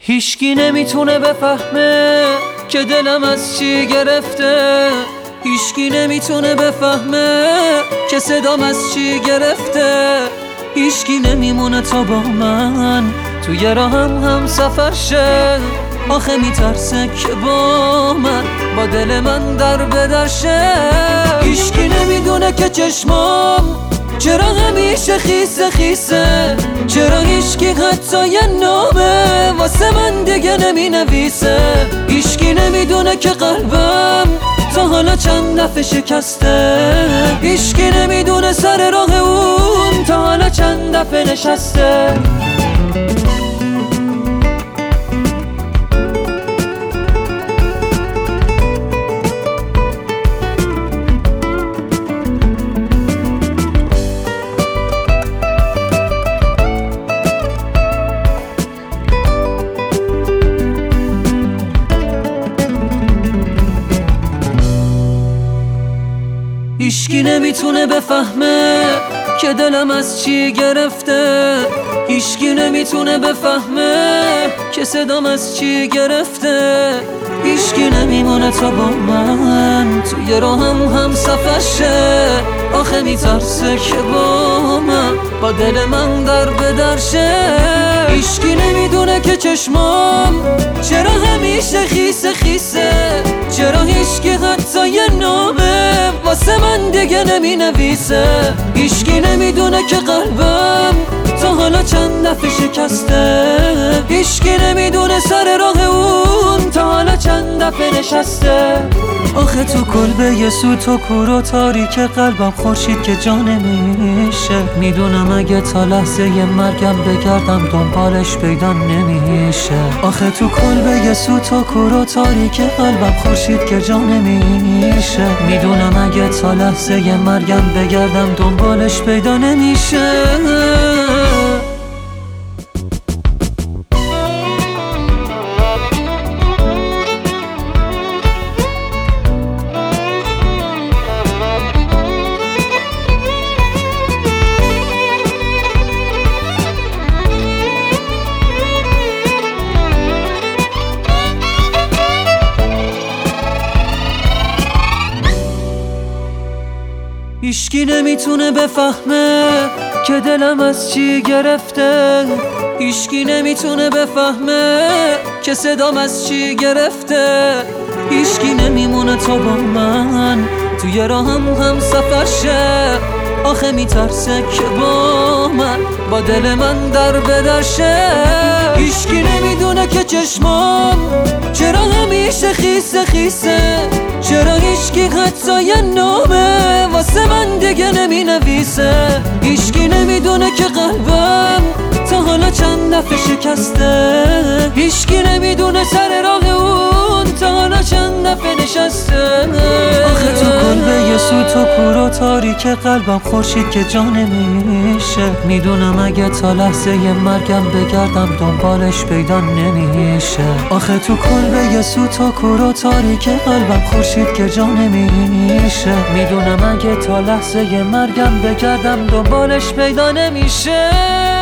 هیچکی نمیتونه بفهمه که دلم از چی گرفته. هیچکی نمیتونه بفهمه که صدام از چی گرفته. هیچکی نمیمونه تا با من توی راهم سفر شه. آخه میترسه که با من با دل من در بدر شه. هیچکی نمیدونه که چشمام چرا همیشه خیسه خیسه. چرا هیچکی حتی یه نامه واسه من دیگه نمی نویسه. هیچکی نمیدونه که قلبم تا حالا چند دفعه شکسته. هیچکی نمیدونه سر راه اون تا حالا چند دفعه نشسته. هیچکی نمیتونه بفهمه که دلم از چی گرفته. هیچکی نمیتونه بفهمه که صدام از چی گرفته. هیچکی نمیمونه تا با من توی راهم سفر شه. آخه میترسه که با من با دل من در بدر شه. هیچکی نمیدونه که چشمام چرا همیشه خیسه خیسه. چرا هیچکی حتی یه نامه واسه من دیگه نمی نویسه. هیچکی نمیدونه که قلبم تا حالا چند دفعه شکسته. هیچکی نمیدونه سر راه اون تا حالا چند دفعه نشسته. آخه تو کلبه سوت و کور و تاریک قلبم خورشید که جا نمیشه. میدونم اگه تا لحظه مرگم بگردم دنبالش پیدا نمیشه. آخه تو کلبه سوت و کور و تاریک قلبم خورشید که جا نمیشه. میدونم اگه تا لحظه مرگم بگردم دنبالش پیدا نمیشه. هیچکی نمیتونه بفهمه که دلم از چی گرفته. هیچکی نمیتونه بفهمه که صدام از چی گرفته. هیچکی نمیمونه تا با من توی راهم سفر شه. آخه میترسه که با من با دل من در بدر شه. هیچکی نمیدونه که چشمام چرا همیشه خیسه خیسه. چرا هیچکی حتی یه نامه واسه من دیگه نمی نویسه. هیچکی نمیدونه که قلبم تا حالا چند دفعه شکسته. هیچکی نمیدونه سر راه اون تا حالا چند دفعه نشسته. آخه تو کلبه سوت و کور و تاریک قلبم خورشید که جا نمیشه. میدونم اگه تا لحظه مرگم بگردم دنبالش پیدا نمیشه. آخه تو کلبه سوت و کور و تاریک قلبم خورشید که جا نمیشه. میدونم اگه تا لحظه مرگم بگردم دنبالش پیدا نمیشه.